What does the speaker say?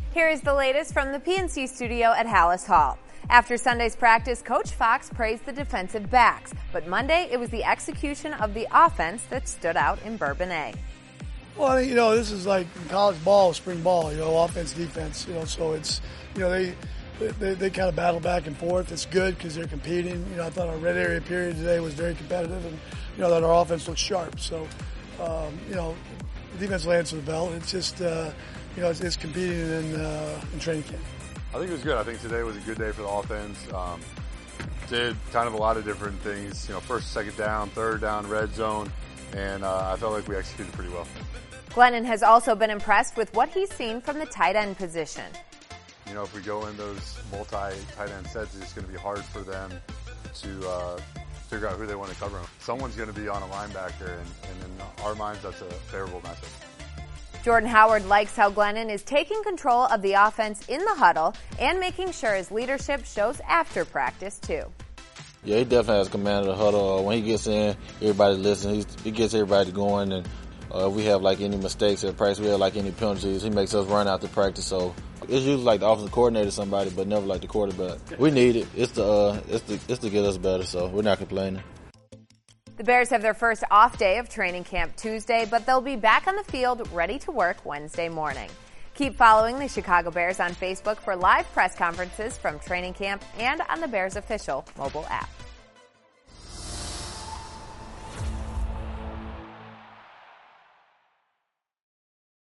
Here is the latest from the PNC studio at Halas Hall. After Sunday's practice, Coach Fox praised the defensive backs, but Monday it was the execution of the offense that stood out in Bourbonnais. Well, this is like college ball, spring ball, offense, defense, so it's, they kind of battle back and forth. It's good because they're competing. I thought our red area period today was very competitive, and, that our offense looked sharp. So, the defense will answer the bell. It's just, it's competing in training camp. I think it was good. I think today was a good day for the offense. Did kind of a lot of different things, first, second down, third down, red zone, and I felt like we executed pretty well. Glennon has also been impressed with what he's seen from the tight end position. If we go in those multi-tight end sets, it's going to be hard for them to figure out who they want to cover them. Someone's going to be on a linebacker, and in our minds, that's a favorable matchup. Jordan Howard likes how Glennon is taking control of the offense in the huddle and making sure his leadership shows after practice, too. Yeah, he definitely has command of the huddle. When he gets in, everybody listens. He gets everybody going, and if we have any mistakes at practice, we have any penalties, he makes us run out to practice. So it's usually the offensive coordinator, somebody, but never the quarterback. We need it. It's to get us better. So we're not complaining. The Bears have their first off day of training camp Tuesday, but they'll be back on the field ready to work Wednesday morning. Keep following the Chicago Bears on Facebook for live press conferences from training camp and on the Bears official mobile app.